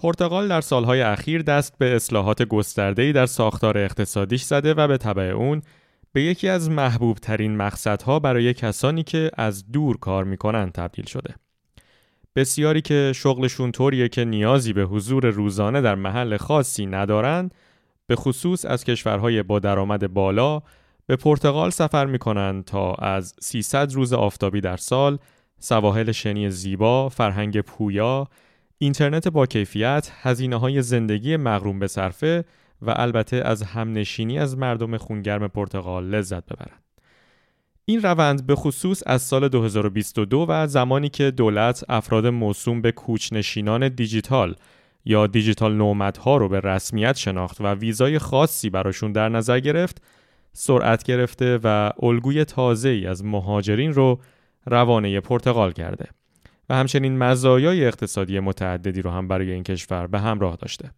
پرتغال در سالهای اخیر دست به اصلاحات گسترده‌ای در ساختار اقتصادیش زده و به تبع اون به یکی از محبوب ترین مقصدها برای کسانی که از دور کار میکنن تبدیل شده. بسیاری که شغلشون طوریه که نیازی به حضور روزانه در محل خاصی ندارن، به خصوص از کشورهای با درآمد بالا به پرتغال سفر میکنن تا از 300 روز آفتابی در سال، سواحل شنی زیبا، فرهنگ پویا، اینترنت با کیفیت، هزینه‌های زندگی مغروم به صرفه و البته از همنشینی از مردم خونگرم پرتغال لذت ببرن. این روند به خصوص از سال 2022 و زمانی که دولت افراد موسوم به کوچ‌نشینان دیجیتال یا دیجیتال نومدها رو به رسمیت شناخت و ویزای خاصی براشون در نظر گرفت، سرعت گرفته و الگوی تازه‌ای از مهاجرین رو روانه پرتغال کرده و همچنین مزایای اقتصادی متعددی رو هم برای این کشور به همراه داشته.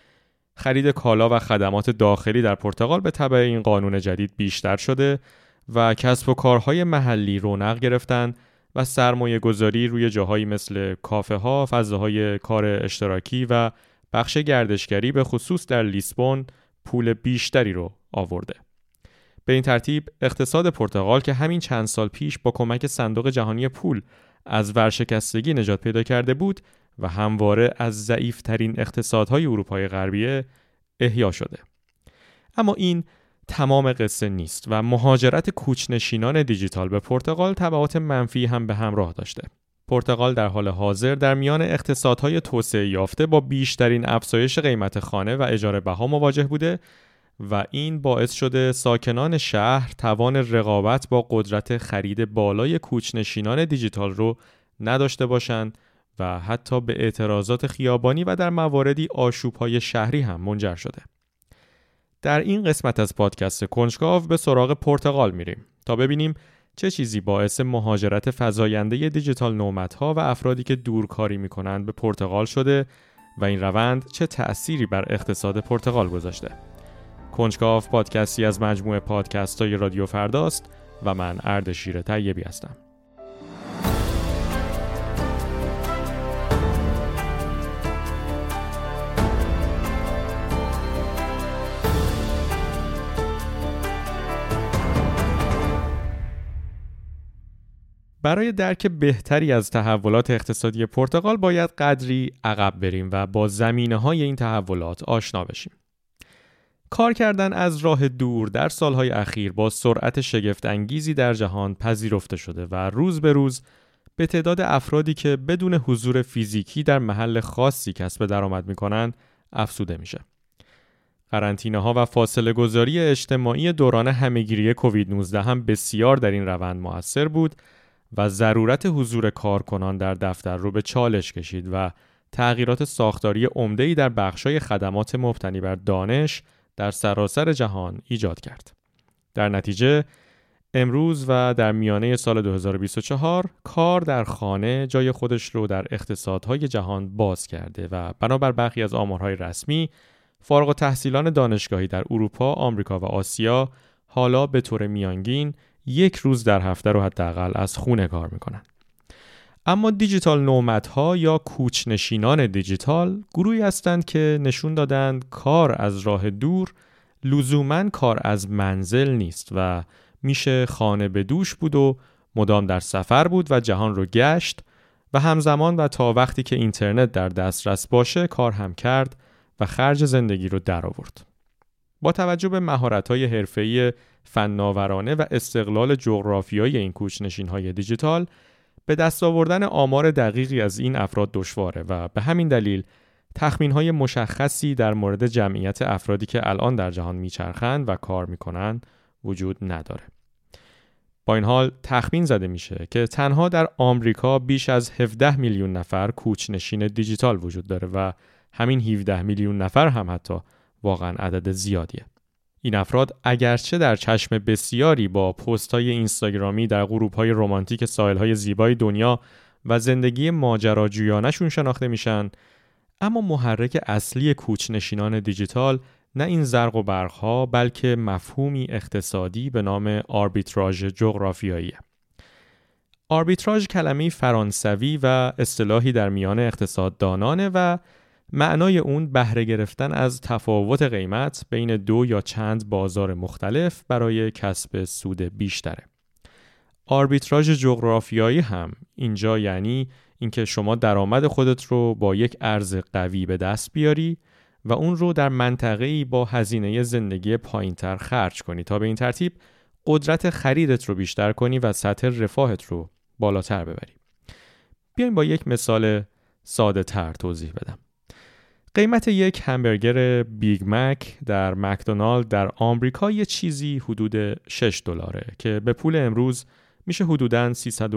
خرید کالا و خدمات داخلی در پرتغال به تبع این قانون جدید بیشتر شده و کسب و کارهای محلی رونق گرفتن و سرمایه گذاری روی جاهایی مثل کافه ها، فضاهای کار اشتراکی و بخش گردشگری به خصوص در لیسبون پول بیشتری رو آورده. به این ترتیب اقتصاد پرتغال که همین چند سال پیش با کمک صندوق جهانی پول از ورشکستگی نجات پیدا کرده بود و همواره از ضعیف‌ترین اقتصادهای اروپای غربی احیا شده. اما این تمام قصه نیست و مهاجرت کوچ‌نشینان دیجیتال به پرتغال تبعات منفی هم به همراه داشته. پرتغال در حال حاضر در میان اقتصادهای توسعه یافته با بیشترین افزایش قیمت خانه و اجاره بها مواجه بوده و این باعث شده ساکنان شهر توان رقابت با قدرت خرید بالای کوچ‌نشینان دیجیتال رو نداشته باشند و حتی به اعتراضات خیابانی و در مواردی آشوب‌های شهری هم منجر شده. در این قسمت از پادکست کنجکاو به سراغ پرتغال میریم تا ببینیم چه چیزی باعث مهاجرت فزاینده دیجیتال نومدها و افرادی که دورکاری میکنند به پرتغال شده و این روند چه تأثیری بر اقتصاد پرتغال گذاشته. کنجکاو پادکستی از مجموعه پادکست‌های رادیو فرداست و من اردشیر طیبی هستم. برای درک بهتری از تحولات اقتصادی پرتغال باید قدری عقب بریم و با زمینه‌های این تحولات آشنا بشیم. کار کردن از راه دور در سالهای اخیر با سرعت شگفت‌انگیزی در جهان پذیرفته شده و روز به روز به تعداد افرادی که بدون حضور فیزیکی در محل خاصی کسب درآمد می‌کنند افزوده میشه. قرنطینه‌ها و فاصله گذاری اجتماعی دوران همه‌گیری کووید 19 هم بسیار در این روند مؤثر بود و ضرورت حضور کارکنان در دفتر رو به چالش کشید و تغییرات ساختاری عمده‌ای در بخش‌های خدمات مبتنی بر دانش در سراسر جهان ایجاد کرد. در نتیجه امروز و در میانه سال 2024 کار در خانه جای خودش رو در اقتصادهای جهان باز کرده و بنابر برخی از آمارهای رسمی فارغ التحصیلان دانشگاهی در اروپا، آمریکا و آسیا حالا به طور میانگین 1 روز در هفته رو حداقل از خونه کار میکنن. اما دیجیتال نومدها یا کوچ‌نشینان دیجیتال گروهی هستند که نشون دادند کار از راه دور لزوماً کار از منزل نیست و میشه خانه به دوش بود و مدام در سفر بود و جهان رو گشت و همزمان و تا وقتی که اینترنت در دسترس باشه کار هم کرد و خرج زندگی رو در آورد. با توجه به مهارت‌های حرفه‌ای فناورانه و استقلال جغرافیایی این کوچ‌نشین‌های دیجیتال به دست آوردن آمار دقیقی از این افراد دشواره و به همین دلیل تخمین‌های مشخصی در مورد جمعیت افرادی که الان در جهان میچرخند و کار میکنن وجود نداره. با این حال تخمین زده میشه که تنها در آمریکا بیش از 17 میلیون نفر کوچ‌نشین دیجیتال وجود داره و همین 17 میلیون نفر هم حتی واقعا عدد زیادیه. این افراد اگرچه در چشم بسیاری با پست‌های اینستاگرامی در گروه‌های رمانتیک ساحل‌های زیبای دنیا و زندگی ماجراجویانه‌شون شناخته میشن، اما محرک اصلی کوچ‌نشینان دیجیتال نه این زرق و برق‌ها بلکه مفهومی اقتصادی به نام آربیتراژ جغرافیاییه. آربیتراژ کلمه‌ای فرانسوی و اصطلاحی در میان اقتصاددانانه و معنای اون بهره گرفتن از تفاوت قیمت بین دو یا چند بازار مختلف برای کسب سود بیشتره. آربیتراژ جغرافیایی هم اینجا یعنی اینکه شما درآمد خودت رو با یک ارز قوی به دست بیاری و اون رو در منطقه‌ای با هزینه زندگی پایین‌تر خرج کنی تا به این ترتیب قدرت خریدت رو بیشتر کنی و سطح رفاهت رو بالاتر ببری. بیایم با یک مثال ساده تر توضیح بدم. قیمت یک همبرگر بیگ مک در مکدونالد در آمریکا یه چیزی حدود $6 که به پول امروز میشه حدوداً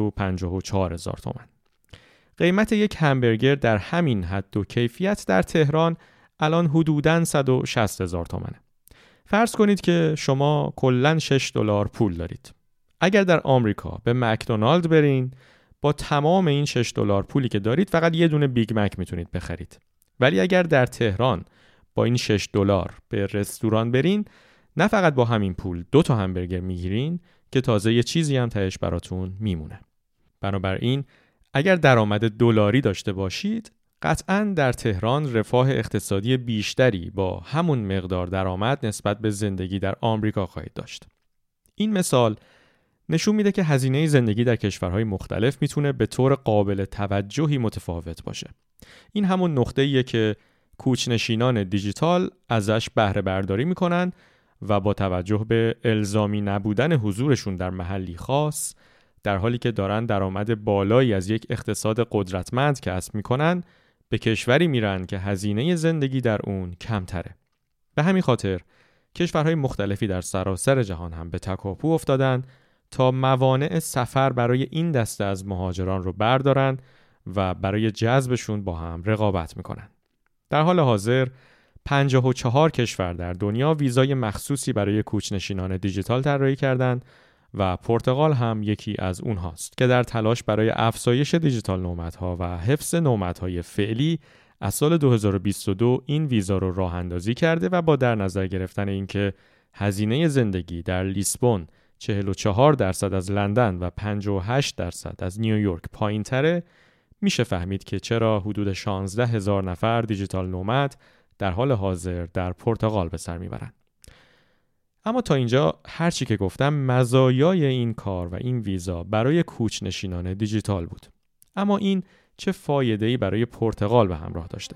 354,000 تومان. قیمت یک همبرگر در همین حد و کیفیت در تهران الان حدوداً 160,000 تومانه. فرض کنید که شما کلاً $6 پول دارید. اگر در آمریکا به مکدونالد برین با تمام این $6 پولی که دارید فقط یه دونه بیگ مک میتونید بخرید. ولی اگر در تهران با این $6 به رستوران برین نه فقط با همین پول 2 تا همبرگر میگیرین که تازه یه چیزی هم تهش براتون میمونه. بنابراین اگر درآمد دلاری داشته باشید قطعاً در تهران رفاه اقتصادی بیشتری با همون مقدار درآمد نسبت به زندگی در آمریکا خواهید داشت. این مثال نشون میده که هزینه زندگی در کشورهای مختلف میتونه به طور قابل توجهی متفاوت باشه. این همون نقطه‌ایه که کوچ‌نشینان دیجیتال ازش بهره برداری میکنن و با توجه به الزامی نبودن حضورشون در محلی خاص در حالی که دارن درآمد بالایی از یک اقتصاد قدرتمند کسب میکنن به کشوری میرن که هزینه زندگی در اون کمتره. به همین خاطر کشورهای مختلفی در سراسر جهان هم به تکاپو افتادن تا موانع سفر برای این دسته از مهاجران رو بردارن و برای جذبشون با هم رقابت میکنن. در حال حاضر 54 کشور در دنیا ویزای مخصوصی برای کوچ‌نشینان دیجیتال طراحی کردند و پرتغال هم یکی از اونهاست که در تلاش برای افزایش دیجیتال نومدها و حفظ نومدهای فعلی از سال 2022 این ویزا رو راه اندازی کرده و با در نظر گرفتن اینکه هزینه زندگی در لیسبون 44% از لندن و 58% از نیویورک پایین تره، میشه فهمید که چرا حدود 16,000 نفر دیجیتال نومد در حال حاضر در پرتغال به سر میبرن. اما تا اینجا هرچی که گفتم مزایای این کار و این ویزا برای کوچ‌نشینان دیجیتال بود. اما این چه فایده‌ای برای پرتغال به همراه داشته؟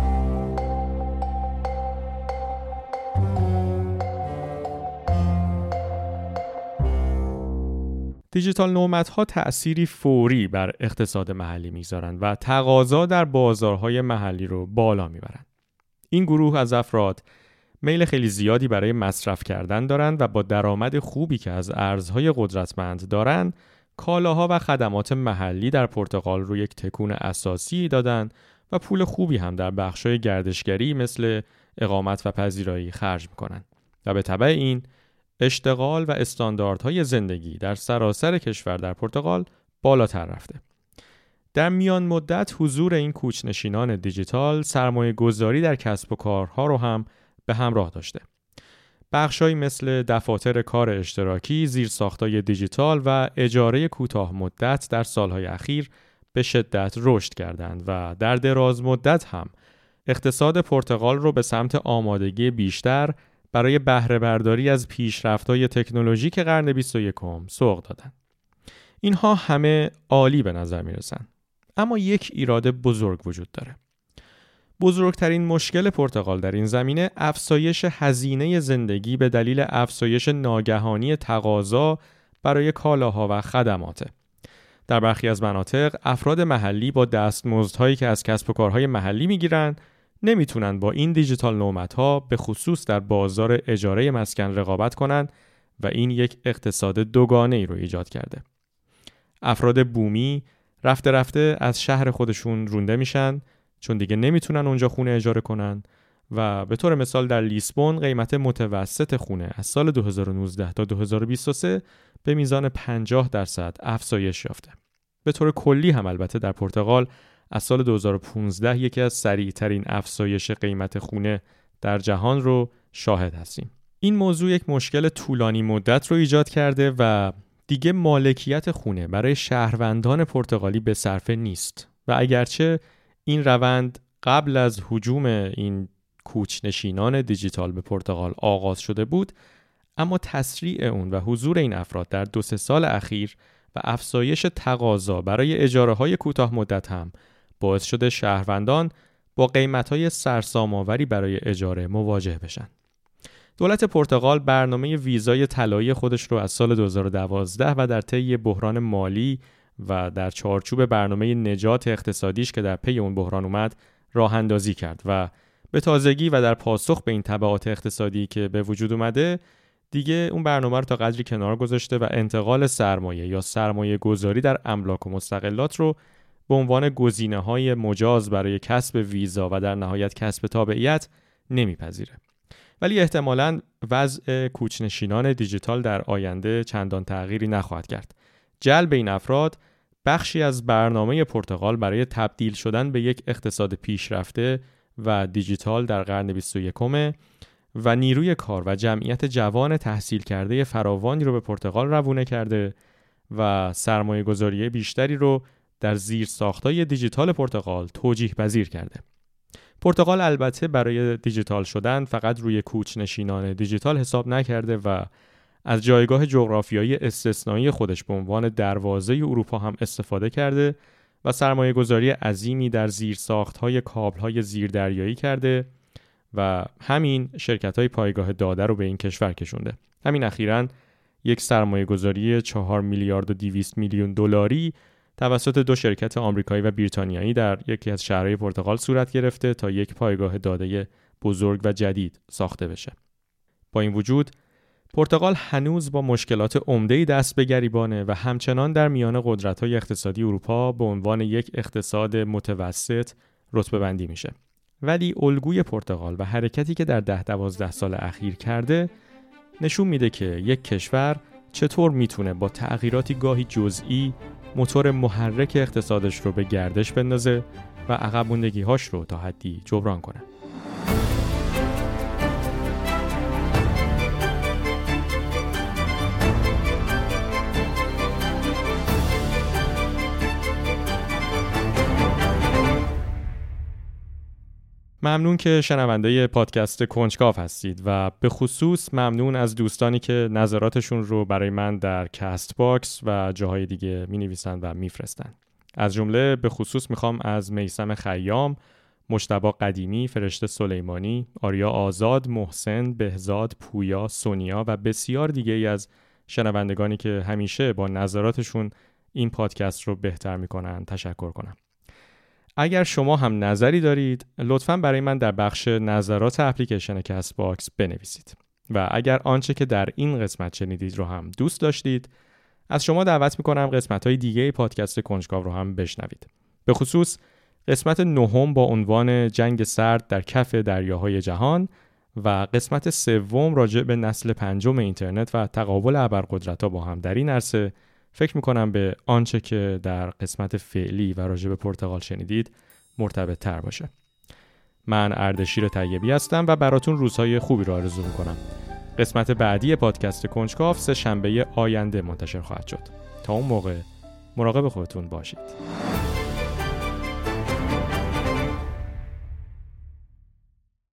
دیجیتال نومدها تأثیری فوری بر اقتصاد محلی میذارن و تقاضا در بازارهای محلی رو بالا میبرن. این گروه از افراد میل خیلی زیادی برای مصرف کردن دارن و با درآمد خوبی که از ارزهای قدرتمند دارن کالاها و خدمات محلی در پرتغال رو یک تکون اساسی دادن و پول خوبی هم در بخشای گردشگری مثل اقامت و پذیرایی خرج میکنن و به تبع این اشتغال و استانداردهای زندگی در سراسر کشور در پرتغال بالاتر رفته. در میان مدت حضور این کوچ‌نشینان دیجیتال سرمایه گذاری در کسب و کارها رو هم به همراه داشته. بخشایی مثل دفاتر کار اشتراکی، زیرساخت‌های دیجیتال و اجاره کوتاه مدت در سالهای اخیر به شدت رشد کردند و در دراز مدت هم اقتصاد پرتغال رو به سمت آمادگی بیشتر برای بهره برداری از پیشرفت‌های تکنولوژیک قرن 21 سوق دادن. اینها همه عالی به نظر میرسن. اما یک ایراد بزرگ وجود داره. بزرگترین مشکل پرتغال در این زمینه افزایش هزینه زندگی به دلیل افزایش ناگهانی تقاضا برای کالاها و خدماته. در برخی از مناطق افراد محلی با دستمزدهایی که از کسب و کارهای محلی میگیرن نمیتونن با این دیجیتال نومدها به خصوص در بازار اجاره مسکن رقابت کنن و این یک اقتصاد دوگانه‌ای رو ایجاد کرده. افراد بومی رفته رفته از شهر خودشون رونده میشن چون دیگه نمیتونن اونجا خونه اجاره کنن و به طور مثال در لیسبون قیمت متوسط خونه از سال 2019 تا 2023 به میزان 50% افزایش یافته. به طور کلی هم البته در پرتغال از سال 2015 یکی از سریع‌ترین افزایش قیمت خونه در جهان رو شاهد هستیم. این موضوع یک مشکل طولانی مدت رو ایجاد کرده و دیگه مالکیت خونه برای شهروندان پرتغالی به صرفه نیست و اگرچه این روند قبل از هجوم این کوچ‌نشینان دیجیتال به پرتغال آغاز شده بود، اما تسریع اون و حضور این افراد در 2-3 سال اخیر و افزایش تقاضا برای اجاره‌های کوتاه مدت هم باعث شده شهروندان با قیمت‌های سرسام‌آوری برای اجاره مواجه بشن. دولت پرتغال برنامه ویزای طلایی خودش رو از سال 2012 و در طی بحران مالی و در چارچوب برنامه نجات اقتصادیش که در پی اون بحران اومد راه اندازی کرد و به تازگی و در پاسخ به این تبعات اقتصادی که به وجود اومده دیگه اون برنامه رو تا قدری کنار گذاشته و انتقال سرمایه یا سرمایه گذاری در املاک و مستقلات رو به عنوان گزینه‌های مجاز برای کسب ویزا و در نهایت کسب تابعیت نمیپذیره. ولی احتمالاً وضع کوچ‌نشینان دیجیتال در آینده چندان تغییری نخواهد کرد. جلب این افراد بخشی از برنامه پرتغال برای تبدیل شدن به یک اقتصاد پیشرفته و دیجیتال در قرن 21 و نیروی کار و جمعیت جوان تحصیل کرده فراوانی رو به پرتغال روونه کرده و سرمایه گذاری بیشتری رو در زیر ساختای دیجیتال پرتغال توجیه پذیر کرده. پرتغال البته برای دیجیتال شدن فقط روی کوچ‌نشینان دیجیتال حساب نکرده و از جایگاه جغرافیایی استثنایی خودش به عنوان دروازه اروپا هم استفاده کرده و سرمایه گذاری عظیمی در زیر ساختهای کابل‌های زیردریایی کرده و همین شرکت‌های پایگاه داده رو به این کشور کشونده. همین اخیراً یک سرمایه گذاری 4 میلیارد و 200 میلیون دلاری توسط 2 شرکت آمریکایی و بریتانیایی در یکی از شهرهای پرتغال صورت گرفته تا یک پایگاه داده بزرگ و جدید ساخته بشه. با این وجود پرتغال هنوز با مشکلات عمده‌ای دست به گریبانه و همچنان در میان قدرت‌های اقتصادی اروپا به عنوان یک اقتصاد متوسط رتبه بندی میشه. ولی الگوی پرتغال و حرکتی که در 10-12 سال اخیر کرده نشون میده که یک کشور چطور میتونه با تغییراتی گاهی جزئی موتور محرک اقتصادش رو به گردش بندازه و عقب موندگی‌هاش رو تا حدی جبران کنه. ممنون که شنونده پادکست کنجکاو هستید و به خصوص ممنون از دوستانی که نظراتشون رو برای من در کست باکس و جاهای دیگه می‌نویسن و میفرستن. از جمله به خصوص میخوام از میثم خیام، مجتبی قدیمی، فرشته سلیمانی، آریا آزاد، محسن، بهزاد، پویا، سونیا و بسیار دیگه ای از شنوندگانی که همیشه با نظراتشون این پادکست رو بهتر میکنن تشکر کنم. اگر شما هم نظری دارید لطفاً برای من در بخش نظرات اپلیکیشن کست باکس بنویسید و اگر آنچه که در این قسمت شنیدید رو هم دوست داشتید از شما دعوت میکنم قسمت‌های دیگه پادکست کنجکاو رو هم بشنوید. به خصوص قسمت 9 با عنوان جنگ سرد در کف دریاهای جهان و قسمت 3 راجع به نسل 5 اینترنت و تقابل ابرقدرت‌ها با هم در این عرصه فکر میکنم به آنچه که در قسمت فعلی و راجع به پرتغال شنیدید مرتبط تر باشه. من اردشیر طیبی هستم و براتون روزهای خوبی رو آرزو میکنم. قسمت بعدی پادکست کنجکاو 3 شنبه آینده منتشر خواهد شد. تا اون موقع مراقب خودتون باشید.